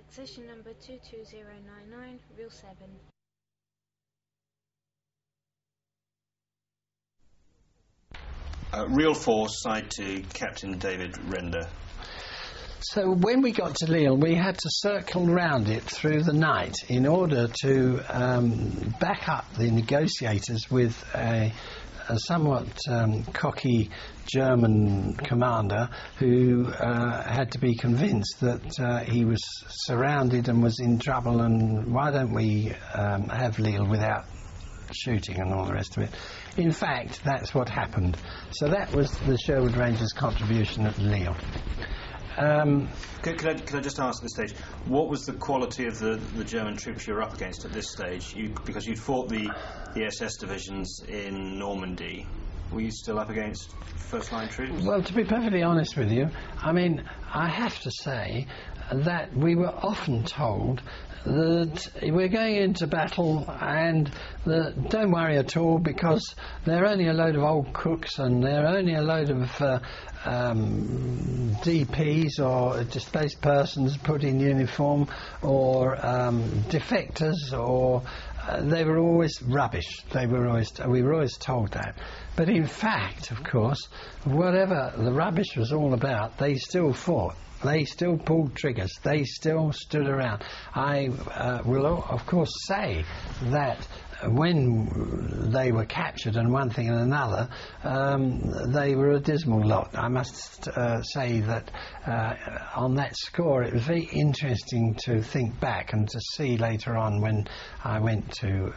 Session number 22099, Reel 7. Reel 4, Side 2, Captain David Render. So when we got to Lille, we had to circle round it through the night in order to back up the negotiators with a somewhat cocky German commander who had to be convinced that he was surrounded and was in trouble, and why don't we have Lille without shooting and all the rest of it. In fact, that's what happened. So that was the Sherwood Rangers' contribution at Lille. Could I just ask at this stage, what was the quality of the German troops you were up against at this stage? Because you'd fought the SS divisions in Normandy. Were you still up against first-line troops? Well, to be perfectly honest with you, I mean, I have to say that we were often told that we're going into battle and don't worry at all, because they're only a load of old cooks and they're only a load of DPs or displaced persons put in uniform or defectors, or they were always rubbish. We were always told that. But in fact, of course, whatever the rubbish was all about, they still fought. They still pulled triggers. They still stood around. I will, of course, say that when they were captured and one thing and another, they were a dismal lot. I must say that on that score it was very interesting to think back and to see later on when I went to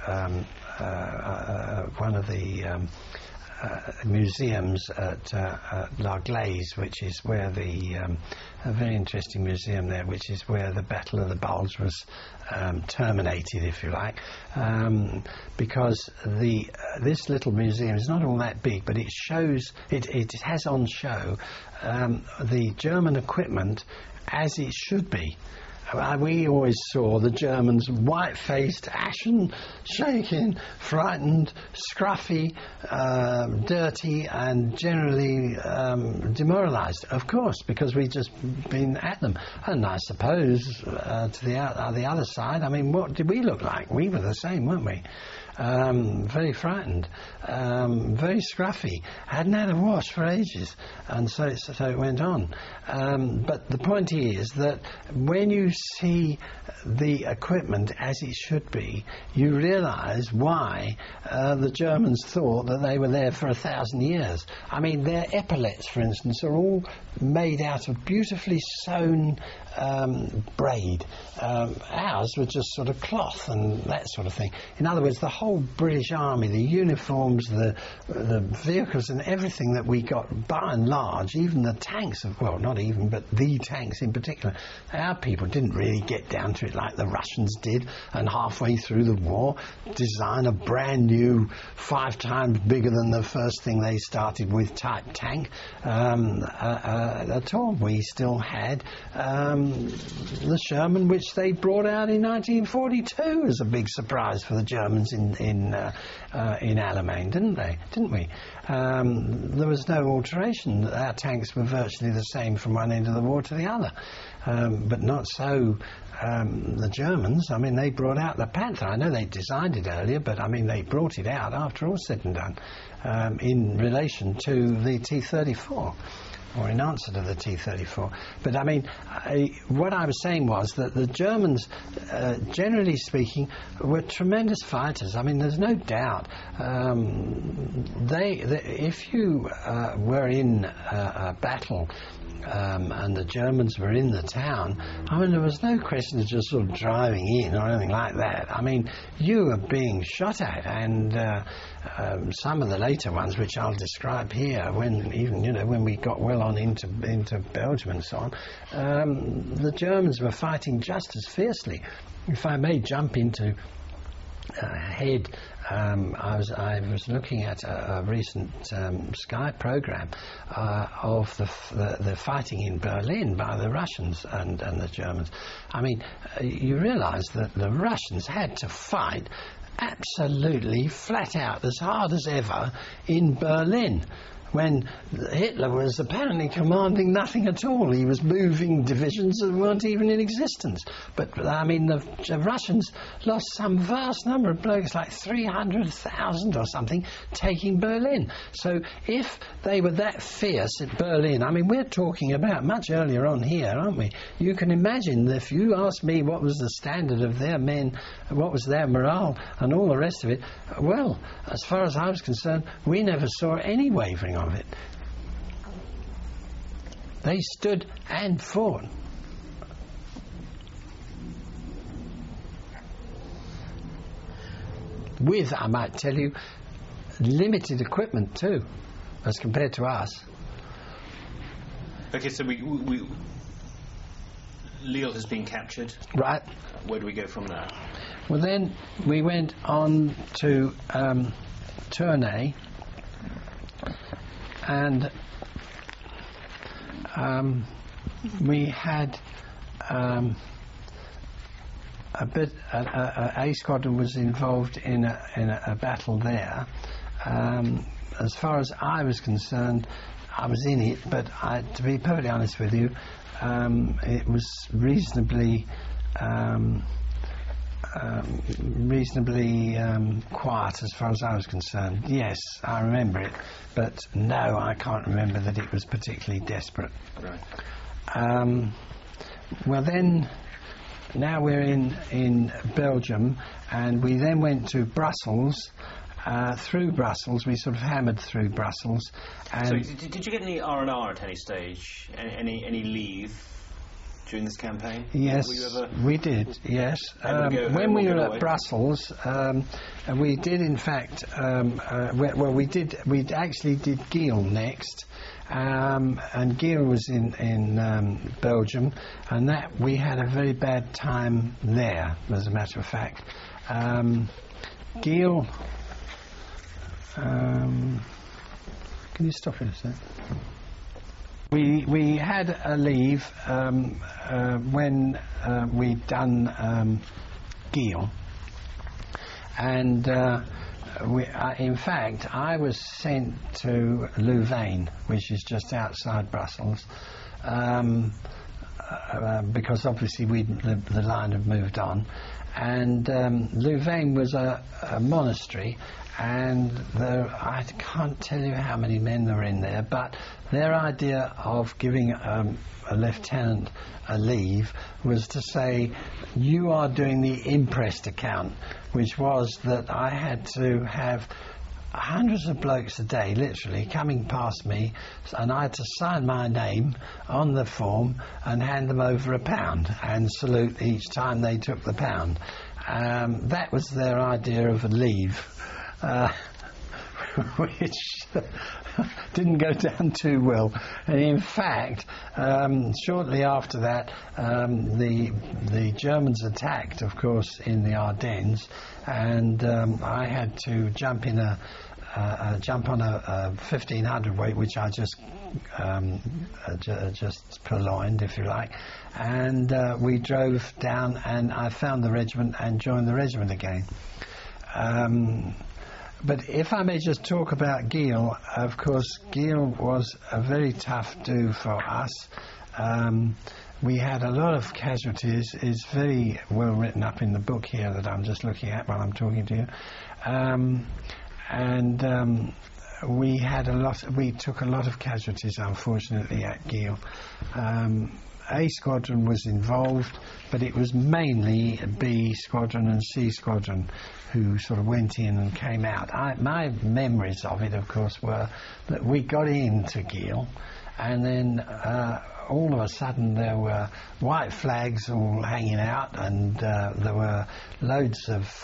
one of the museums at La Glaise, which is where a very interesting museum there, which is where the Battle of the Bulge was terminated, if you like, because this little museum is not all that big, but it shows, it has on show the German equipment as it should be. We always saw the Germans white-faced, ashen, shaking, frightened, scruffy, dirty, and generally demoralised, of course, because we'd just been at them. And I suppose to the other side, I mean, what did we look like? We were the same, weren't we? Very frightened, very scruffy, hadn't had a wash for ages, and so it went on. But the point is that when you see the equipment as it should be, you realise why the Germans thought that they were there for 1,000 years. I mean, their epaulets, for instance, are all made out of beautifully sewn braid. Ours were just sort of cloth and that sort of thing. In other words, the whole British Army, the uniforms, the vehicles and everything that we got, by and large, even the tanks, well, not even, but the tanks in particular, our people didn't really get down to it like the Russians did, and halfway through the war design a brand new 5 times bigger than the first thing they started with type tank. At all, we still had the Sherman, which they brought out in 1942 as a big surprise for the Germans in Alamein, didn't we? There was no alteration. Our tanks were virtually the same from one end of the war to the other, but not so the Germans. I mean, they brought out the Panther. I know they designed it earlier, but I mean, they brought it out after all said and done in relation to the T-34. Or in answer to the T-34. But I mean, what I was saying was that the Germans, generally speaking, were tremendous fighters. I mean, there's no doubt. If you were in a battle and the Germans were in the town, I mean, there was no question of just sort of driving in or anything like that. I mean, you were being shot at, and some of the later ones, which I'll describe here, when we got well on into Belgium and so on, the Germans were fighting just as fiercely. If I may jump into head, I was looking at a recent Sky program of the fighting in Berlin by the Russians and the Germans. I mean, you realise that the Russians had to fight absolutely flat out as hard as ever in Berlin, when Hitler was apparently commanding nothing at all. He was moving divisions that weren't even in existence. But, I mean, the Russians lost some vast number of blokes, like 300,000 or something, taking Berlin. So if they were that fierce at Berlin, I mean, we're talking about much earlier on here, aren't we? You can imagine, if you asked me what was the standard of their men, what was their morale and all the rest of it, well, as far as I was concerned, we never saw any wavering of it. They stood and fought. With, I might tell you, limited equipment too, as compared to us. Okay, so we Lille has been captured. Right. Where do we go from there? Well, then we went on to Tournai, and we had a squadron was involved in a battle there. As far as I was concerned, I was in it, but to be perfectly honest with you, it was reasonably quiet as far as I was concerned. Yes, I remember it, but no, I can't remember that it was particularly desperate. Right. Well then, now we're in Belgium, and we then went to Brussels. Through Brussels, we sort of hammered through Brussels. And so, did you get any R&R at any stage? Any leave during this campaign? Yes, we did. Yes, when we were at away. Brussels, we did in fact. We actually did Geel next. And Geel was in Belgium, and that we had a very bad time there, as a matter of fact. Geel. Can you stop it a sec? We had a leave when we'd done Geel, and in fact, I was sent to Louvain, which is just outside Brussels, because obviously the line had moved on, and Louvain was a monastery, and I can't tell you how many men there were in there, but their idea of giving a lieutenant a leave was to say, you are doing the imprest account, which was that I had to have hundreds of blokes a day, literally, coming past me, and I had to sign my name on the form and hand them over £1 and salute each time they took the pound. That was their idea of a leave, which didn't go down too well. And in fact, shortly after that, the Germans attacked, of course, in the Ardennes, and I had to jump on a 1500 weight, which I just purloined, if you like, and we drove down, and I found the regiment and joined the regiment again. But if I may just talk about Geel, of course, Geel was a very tough do for us. We had a lot of casualties. It's very well written up in the book here that I'm just looking at while I'm talking to you. We took a lot of casualties, unfortunately, at Geel. A squadron was involved, but it was mainly B squadron and C squadron who sort of went in and came out. My memories of it, of course, were that we got into Geel, and then all of a sudden there were white flags all hanging out, and there were loads of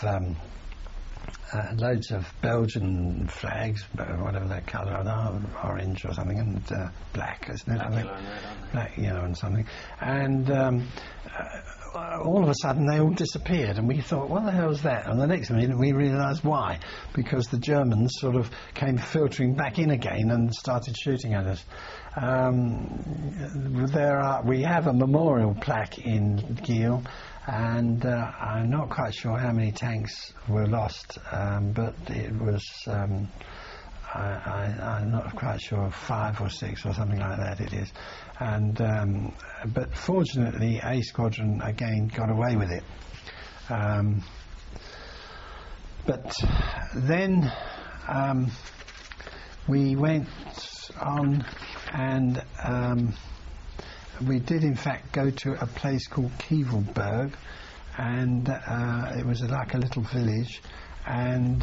Belgian flags, whatever their colour are, orange or something, and black, isn't it? Black, yellow, and red, aren't they? Black, yellow, and something. And all of a sudden they all disappeared, and we thought, what the hell was that? And the next minute we realised why, because the Germans sort of came filtering back in again and started shooting at us. We have a memorial plaque in Geel, and I'm not quite sure how many tanks were lost, but it was I'm not quite sure, 5 or 6 or something like that it is. And but fortunately, A Squadron again got away with it. But then we went on, and we did in fact go to a place called Kevelberg, and it was like a little village, and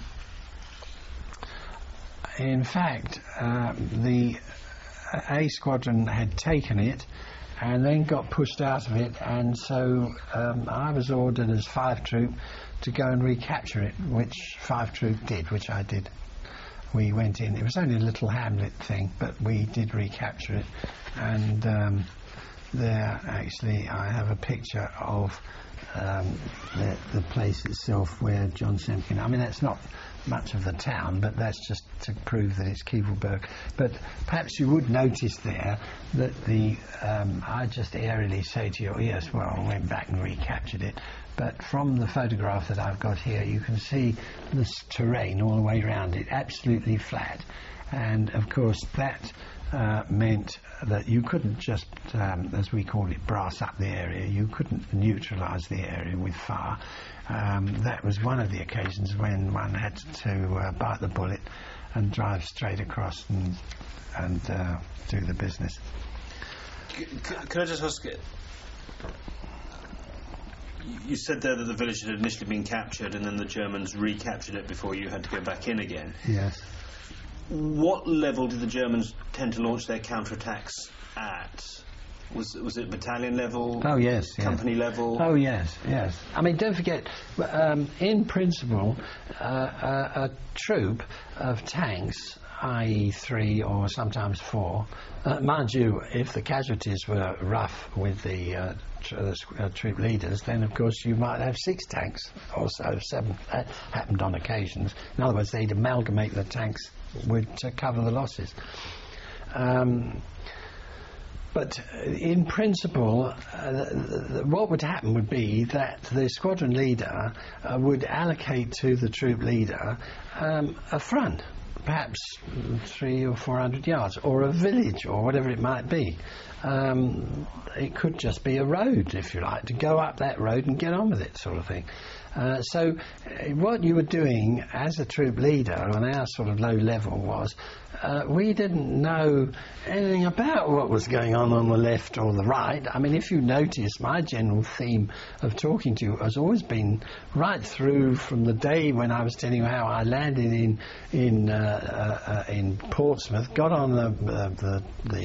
in fact the A Squadron had taken it and then got pushed out of it, and so I was ordered as 5 Troop to go and recapture it, which 5 Troop did, which I did. We went in, it was only a little hamlet thing, but we did recapture it, and there actually I have a picture of the place itself where John Semken, I mean that's not much of the town, but that's just to prove that it's Kevelberg. But perhaps you would notice there that I just airily say to you, oh, yes, well, I went back and recaptured it. But from the photograph that I've got here, you can see this terrain all the way around it, absolutely flat. And of course that meant that you couldn't just, as we call it, brass up the area. You couldn't neutralise the area with fire. That was one of the occasions when one had to bite the bullet and drive straight across and do the business. Can I just ask, you said there that the village had initially been captured and then the Germans recaptured it before you had to go back in again. Yes. What level did the Germans tend to launch their counterattacks at? Was it battalion level? Oh yes. Company level? Oh yes. I mean, don't forget, in principle, a troop of tanks, i.e. 3 or sometimes 4, mind you, if the casualties were rough with the troop leaders, then of course you might have 6 tanks or so, 7. That happened on occasions. In other words, they'd amalgamate the tanks to cover the losses. But in principle, what would happen would be that the squadron leader would allocate to the troop leader a front, perhaps 300 or 400 yards, or a village, or whatever it might be. It could just be a road, if you like, to go up that road and get on with it, sort of thing. So what you were doing as a troop leader on our sort of low level was we didn't know anything about what was going on the left or the right. I mean, if you notice, my general theme of talking to you has always been right through from the day when I was telling you how I landed in Portsmouth, got on the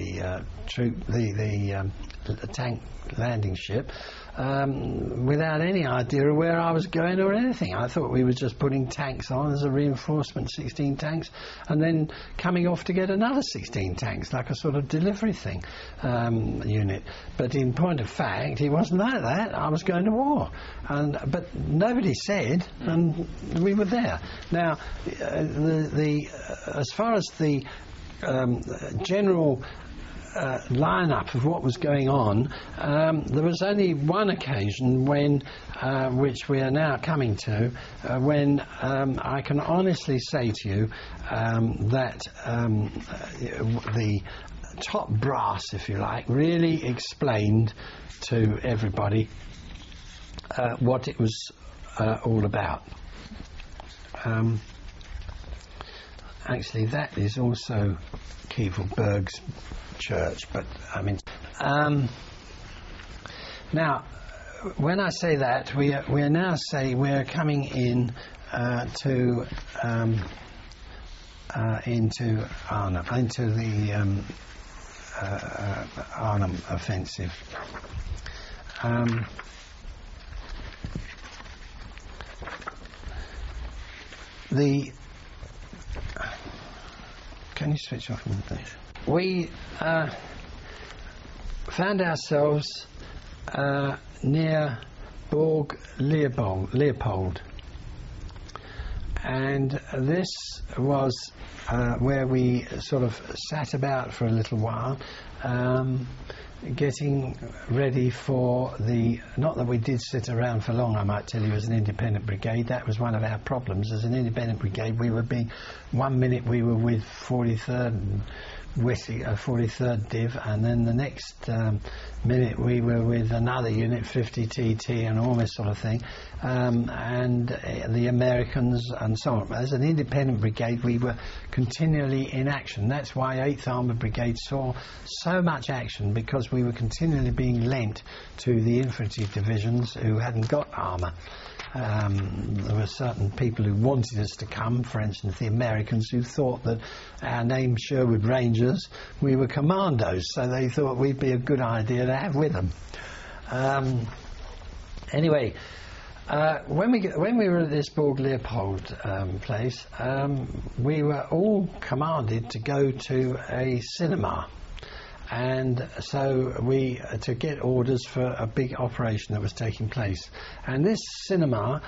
tank landing ship, without any idea of where I was going or anything. I thought we were just putting tanks on as a reinforcement, 16 tanks, and then coming off to get another 16 tanks, like a sort of delivery thing, unit. But in point of fact, it wasn't like that. I was going to war. But nobody said, and we were there. Now, as far as the general line-up of what was going on, there was only one occasion when, which we are now coming to, when I can honestly say to you that the top brass, if you like, really explained to everybody what it was all about. Actually, that is also Kevelberg's church, but I mean, now when I say that, we are now say we're coming in into Arnhem, into the Arnhem offensive. Can you switch off one thing? We found ourselves near Bourg Leopold, and this was where we sort of sat about for a little while, getting ready for the, not that we did sit around for long, I might tell you, as an independent brigade. That was one of our problems. As an independent brigade, we were being, 1 minute we were with 43rd and 43rd Div, and then the next minute we were with another unit, 50 TT and all this sort of thing, and the Americans and so on. As an independent brigade, we were continually in action. That's why 8th Armoured Brigade saw so much action, because we were continually being lent to the infantry divisions who hadn't got armour. There were certain people who wanted us to come, for instance the Americans, who thought that our name Sherwood Rangers, we were commandos, so they thought we'd be a good idea to have with them. Anyway, when we were at this Borg Leopold place, we were all commanded to go to a cinema. And so we to get orders for a big operation that was taking place, and this cinema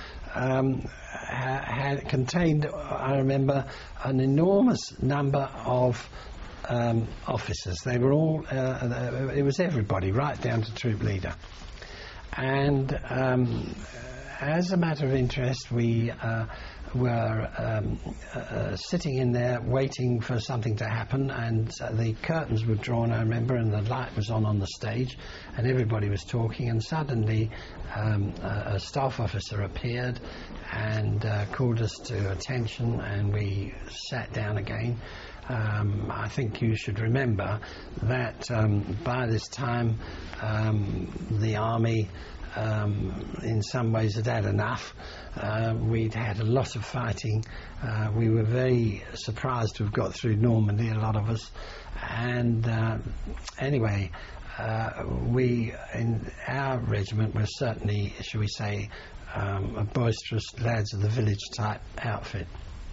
had contained, I remember, an enormous number of officers. They were all it was everybody, right down to troop leader. And as a matter of interest, we were sitting in there waiting for something to happen, and the curtains were drawn, I remember, and the light was on the stage, and everybody was talking, and suddenly a staff officer appeared and called us to attention, and we sat down again. I think you should remember that by this time the army in some ways had enough. We'd had a lot of fighting. We were very surprised to have got through Normandy, a lot of us. And anyway, we in our regiment were certainly, shall we say, a boisterous lads of the village type outfit.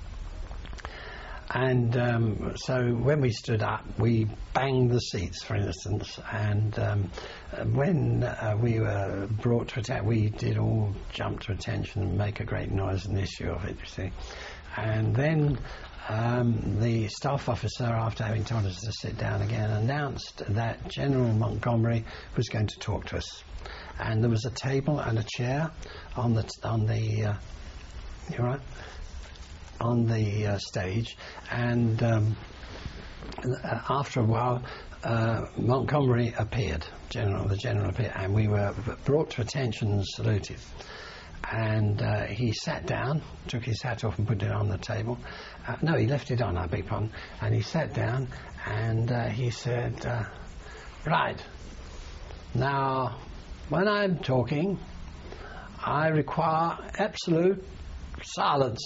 And so when we stood up, we banged the seats, for instance, and when we were brought to attack, we did all jump to attention and make a great noise and issue of it, you see. And then the staff officer, after having told us to sit down again, announced that General Montgomery was going to talk to us. And there was a table and a chair on the you're right? On the stage, and after a while Montgomery appeared, the general appeared, and we were brought to attention and saluted. And he sat down, took his hat off and put it on the table. No, he left it on, I beg pardon. And he sat down and he said, right, now when I'm talking I require absolute silence.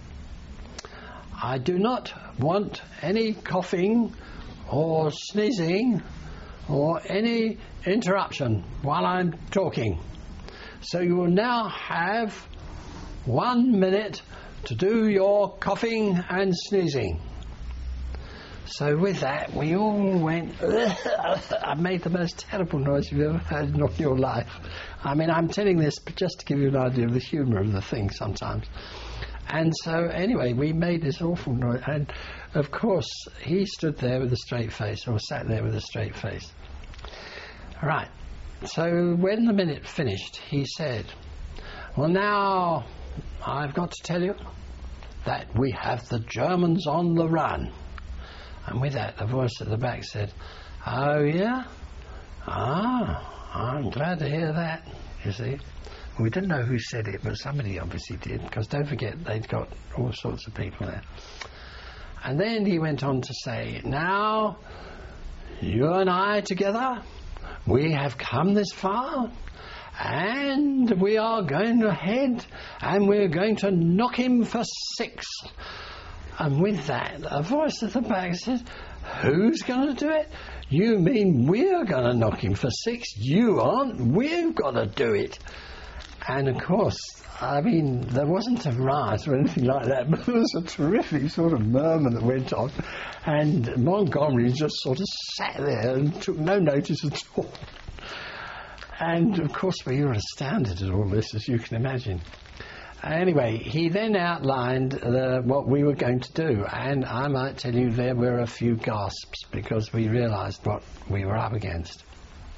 I do not want any coughing or sneezing or any interruption while I'm talking. So you will now have 1 minute to do your coughing and sneezing. So with that, we all went, I made the most terrible noise you've ever heard in all your life. I mean, I'm telling this just to give you an idea of the humour of the thing sometimes. And so, anyway, we made this awful noise. And, of course, he stood there with a straight face, or sat there with a straight face. Right. So, when the minute finished, he said, well, now, I've got to tell you that we have the Germans on the run. And with that, a voice at the back said, oh, yeah? Ah, I'm glad to hear that, you see. We didn't know who said it, but somebody obviously did, because don't forget, they'd got all sorts of people there. And then he went on to say, now, you and I together, we have come this far, and we are going ahead, and we're going to knock him for 6. And with that, a voice at the back said, who's going to do it? You mean we're going to knock him for 6? You aren't. We've got to do it. And of course, I mean, there wasn't a riot or anything like that, but there was a terrific sort of murmur that went on. And Montgomery just sort of sat there and took no notice at all. And of course, we were astounded at all this, as you can imagine. Anyway, he then outlined what we were going to do, and I might tell you there were a few gasps because we realised what we were up against.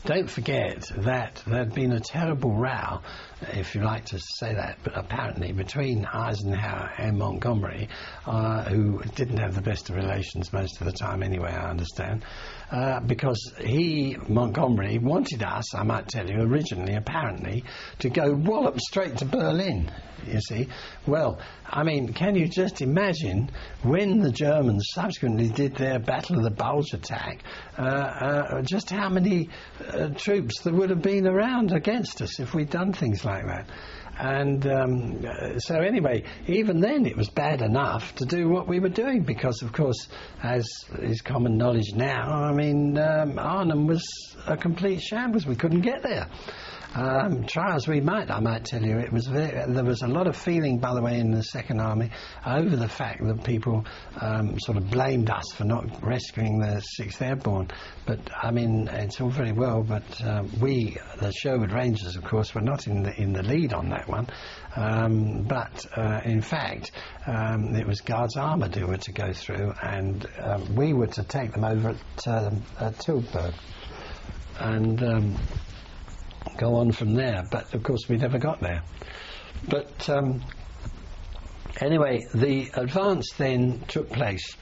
don't forget that there'd been a terrible row, if you like to say that, but apparently between Eisenhower and Montgomery, who didn't have the best of relations most of the time anyway, I understand, because Montgomery, wanted us, I might tell you, originally, apparently, to go wallop straight to Berlin, you see. Well, I mean, can you just imagine when the Germans subsequently did their Battle of the Bulge attack, just how many troops there would have been around against us if we'd done things like that. And so anyway, even then it was bad enough to do what we were doing because, of course, as is common knowledge now, I mean, Arnhem was a complete shambles. We couldn't get there. Try as we might, I might tell you, there was a lot of feeling, by the way, in the Second Army over the fact that people sort of blamed us for not rescuing the 6th Airborne. But, I mean, it's all very well, but we, the Sherwood Rangers, of course, were not in the lead on that one. But, in fact, it was Guards Armoured who were to go through, and we were to take them over at Tilburg. And go on from there, but of course we never got there. But anyway, the advance then took place,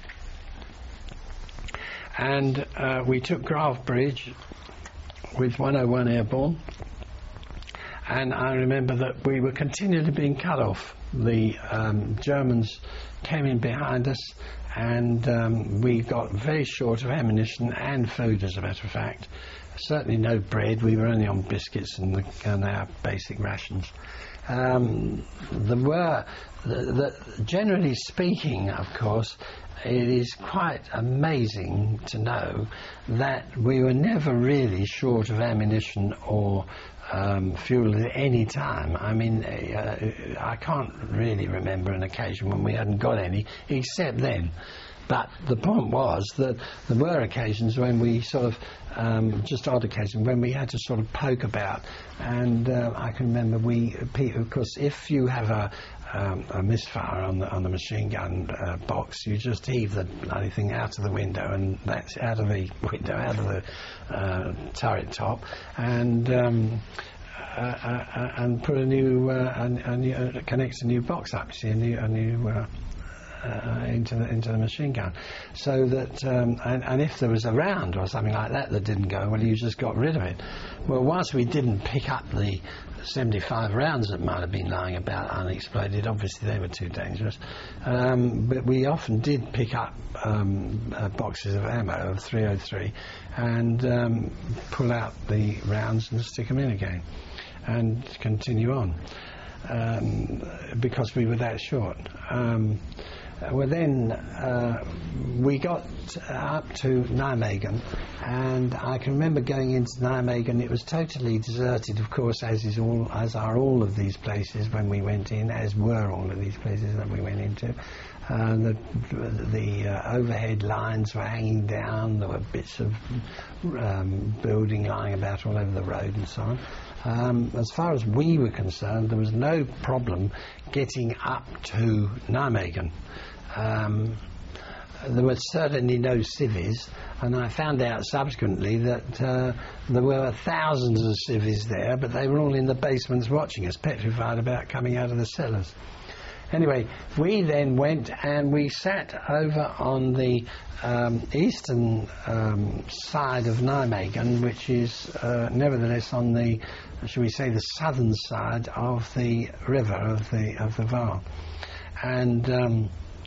and we took Grave Bridge with 101 Airborne, and I remember that we were continually being cut off. The Germans came in behind us, and we got very short of ammunition and food, as a matter of fact. Certainly no bread. We were only on biscuits and our basic rations. Generally speaking, of course, it is quite amazing to know that we were never really short of ammunition or fuel at any time. I mean, I can't really remember an occasion when we hadn't got any, except then. But the point was that there were occasions when we sort of, just odd occasions, when we had to sort of poke about. And I can remember of course, if you have a misfire on the machine gun box, you just heave the bloody thing out of the window, and that's out of the turret top, and put connect a new box up, see, into the machine gun, so that and if there was a round or something like that didn't go, well, you just got rid of it. Well, whilst we didn't pick up the 75 rounds that might have been lying about unexploded, obviously they were too dangerous, but we often did pick up boxes of ammo of 303 and pull out the rounds and stick them in again and continue on, because we were that short. Well, then we got up to Nijmegen, and I can remember going into Nijmegen. It was totally deserted, of course, as are all of these places when we went in, as were all of these places that we went into. The overhead lines were hanging down. There were bits of building lying about all over the road and so on. As far as we were concerned, there was no problem getting up to Nijmegen. There were certainly no civvies, and I found out subsequently that there were thousands of civvies there, but they were all in the basements watching us, petrified about coming out of the cellars. Anyway, we then went and we sat over on the eastern side of Nijmegen, which is nevertheless on the, shall we say, the southern side of the river of the Vaal, and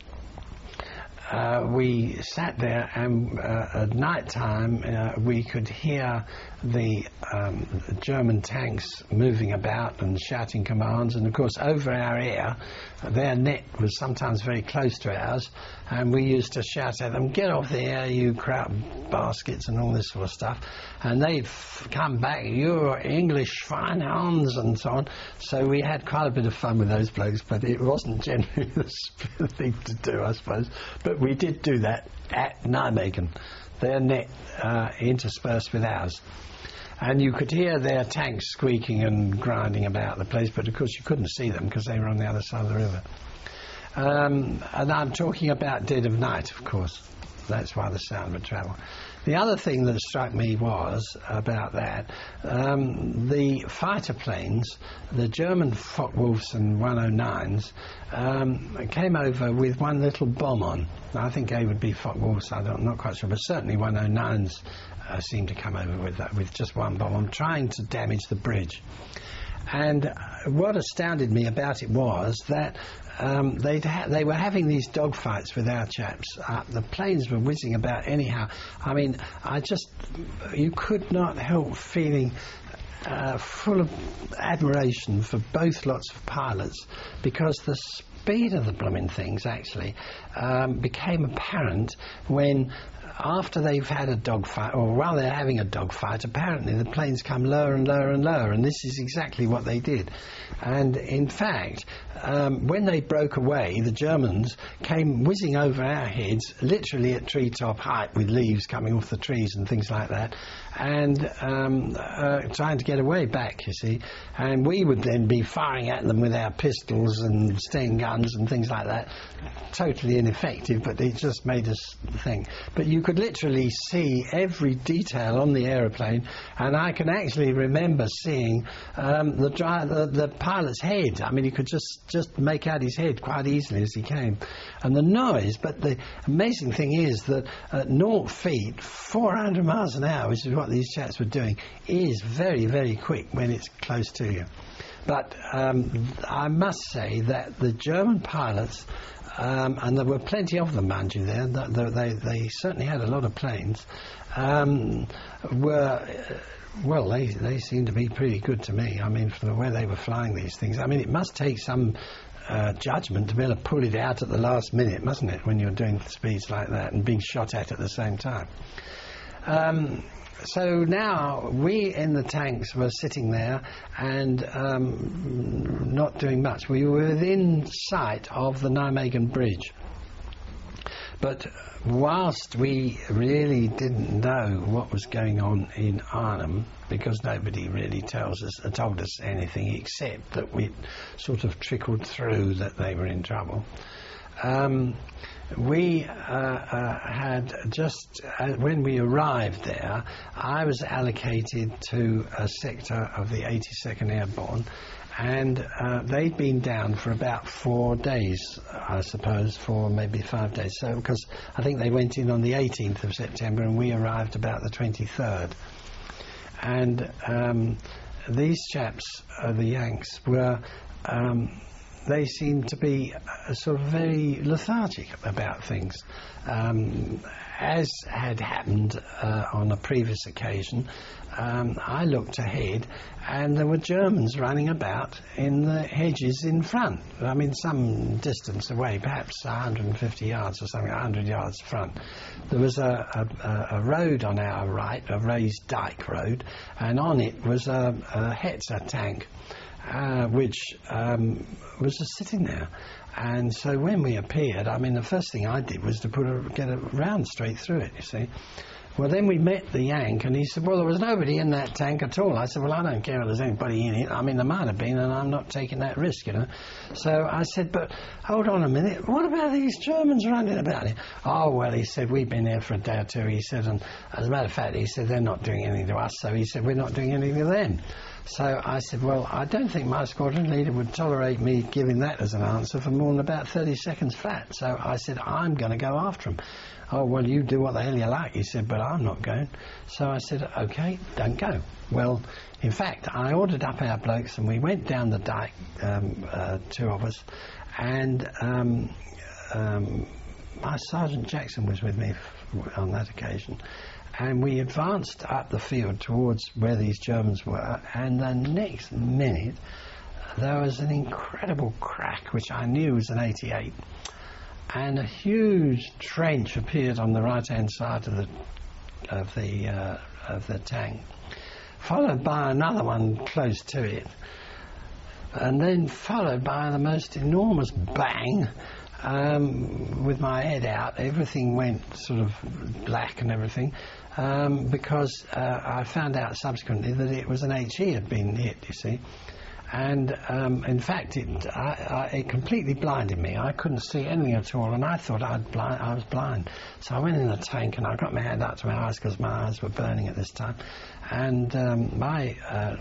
we sat there, and at night time we could hear the German tanks moving about and shouting commands, and of course over our ear their net was sometimes very close to ours, and we used to shout at them, "Get off the air, you crap baskets," and all this sort of stuff, and they'd come back, "You're English fine hounds," and so on. So we had quite a bit of fun with those blokes, but it wasn't generally the thing to do, I suppose. But we did do that at Nijmegen, their net interspersed with ours. And you could hear their tanks squeaking and grinding about the place, but of course you couldn't see them because they were on the other side of the river. And I'm talking about dead of night, of course. That's why the sound would travel. The other thing that struck me was about that, the fighter planes, the German Focke-Wulfs and 109s, came over with one little bomb on. I think they would be Focke-Wulfs, I'm not quite sure, but certainly 109s seemed to come over with just one bomb, trying to damage the bridge. And what astounded me about it was that they were having these dogfights with our chaps. The planes were whizzing about anyhow. I mean, you could not help feeling full of admiration for both lots of pilots, because the speed of the blooming things actually became apparent when, after they've had a dogfight, or while they're having a dogfight, apparently the planes come lower and lower and lower, and this is exactly what they did. And in fact, when they broke away, the Germans came whizzing over our heads, literally at treetop height, with leaves coming off the trees and things like that, and trying to get away back, you see. And we would then be firing at them with our pistols and Sten guns and things like that. Totally ineffective, but it just made us think. But you could literally see every detail on the aeroplane, and I can actually remember seeing the pilot's head. I mean, you could just make out his head quite easily as he came. And the noise, but the amazing thing is that at 0 feet, 400 miles an hour, which is what these chaps were doing, is very, very quick when it's close to you. But I must say that the German pilots, and there were plenty of them, mind you, there, they certainly had a lot of planes, they seemed to be pretty good to me. I mean, for the way they were flying these things. I mean, it must take some judgment to be able to pull it out at the last minute, mustn't it, when you're doing speeds like that and being shot at the same time. So now we in the tanks were sitting there and not doing much. We were within sight of the Nijmegen Bridge. But whilst we really didn't know what was going on in Arnhem, because nobody really told us anything except that we sort of trickled through that they were in trouble, we had just, when we arrived there, I was allocated to a sector of the 82nd Airborne, and they'd been down for about 4 days, I suppose, 4, maybe 5 days. So, because I think they went in on the 18th of September and we arrived about the 23rd. And these chaps, the Yanks, were... they seemed to be sort of very lethargic about things. As had happened on a previous occasion, I looked ahead and there were Germans running about in the hedges in front. I mean, some distance away, perhaps 150 yards or something, 100 yards front. There was a road on our right, a raised dike road, and on it was a Hetzer tank, which was just sitting there. And so when we appeared, I mean, the first thing I did was to get a round straight through it, you see. Well, then we met the Yank, and he said, well, there was nobody in that tank at all. I said, well, I don't care if there's anybody in it. I mean, there might have been, and I'm not taking that risk, you know. So I said, but hold on a minute, what about these Germans running about it? Oh, well, he said, we've been here for a day or two, he said, and as a matter of fact, he said, they're not doing anything to us, so he said, we're not doing anything to them. So I said, well, I don't think my squadron leader would tolerate me giving that as an answer for more than about 30 seconds flat. So I said, I'm going to go after them. Oh, well, you do what the hell you like, he said, but I'm not going. So I said, OK, don't go. Well, in fact, I ordered up our blokes and we went down the dike, 2 of us, and my Sergeant Jackson was with me on that occasion. And we advanced up the field towards where these Germans were, and the next minute there was an incredible crack, which I knew was an 88, and a huge trench appeared on the right-hand side of the tank, followed by another one close to it, and then followed by the most enormous bang. With my head out, everything went sort of black and everything, because I found out subsequently that it was an HE had been hit, you see. And in fact, it completely blinded me. I couldn't see anything at all, and I thought I was blind. So I went in the tank and I got my hand up to my eyes because my eyes were burning at this time. And my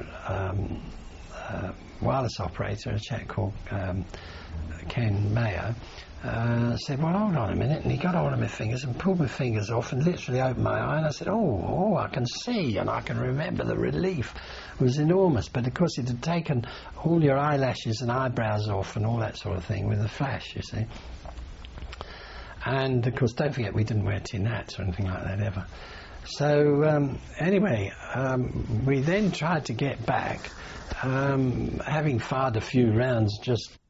wireless operator, a chap called Ken Mayo, said, well, hold on a minute, and he got hold of my fingers and pulled my fingers off and literally opened my eye, and I said, oh, I can see, and I can remember the relief. It was enormous, but of course it had taken all your eyelashes and eyebrows off and all that sort of thing with the flash, you see. And of course, don't forget, we didn't wear tin hats or anything like that ever. So anyway, we then tried to get back, having fired a few rounds just